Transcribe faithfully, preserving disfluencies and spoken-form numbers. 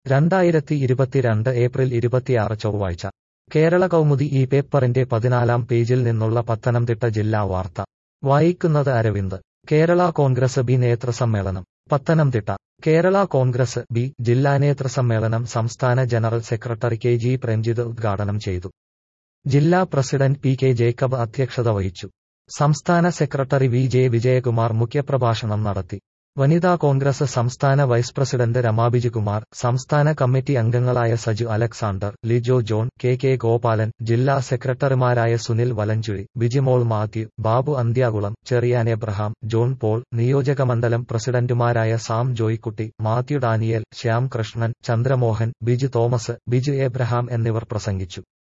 രണ്ടായിരത്തി ഇരുപത്തിരണ്ട് ഏപ്രിൽ ഇരുപത്തിയാറ് ചൊവ്വാഴ്ച കേരള കൗമുദി ഈ പേപ്പറിന്റെ പതിനാലാം പേജിൽ നിന്നുള്ള പത്തനംതിട്ട ജില്ലാ വാർത്ത വായിക്കുന്നത് അരവിന്ദ്. കേരള കോൺഗ്രസ് ബി നേതൃസമ്മേളനം പത്തനംതിട്ട. കേരള കോൺഗ്രസ് ബി ജില്ലാ നേതൃസമ്മേളനം സംസ്ഥാന general secretary K G Premjith ഉദ്ഘാടനം ചെയ്തു. ജില്ലാ പ്രസിഡന്റ് പി കെ ജേക്കബ് അധ്യക്ഷത വഹിച്ചു. സംസ്ഥാന സെക്രട്ടറി വി ജെ വിജയകുമാർ മുഖ്യപ്രഭാഷണം നടത്തി. വനിതാ കോൺഗ്രസ് സംസ്ഥാന വൈസ് പ്രസിഡന്റ് രമാബിജികുമാർ, സംസ്ഥാന കമ്മിറ്റി അംഗങ്ങളായ സജു അലക്സാണ്ടർ, ലിജോ ജോൺ, കെ കെ ഗോപാലൻ, ജില്ലാ സെക്രട്ടറിമാരായ സുനിൽ വലഞ്ചുഴി, ബിജിമോൾ മാത്യു, ബാബു അന്ത്യാകുളം, ചെറിയാൻ എബ്രഹാം, ജോൺ പോൾ, നിയോജകമണ്ഡലം പ്രസിഡന്റുമാരായ സാം ജോയ്ക്കുട്ടി, മാത്യു ഡാനിയൽ, ശ്യാം കൃഷ്ണൻ, ചന്ദ്രമോഹൻ, ബിജു തോമസ്, ബിജു എബ്രഹാം എന്നിവർ പ്രസംഗിച്ചു.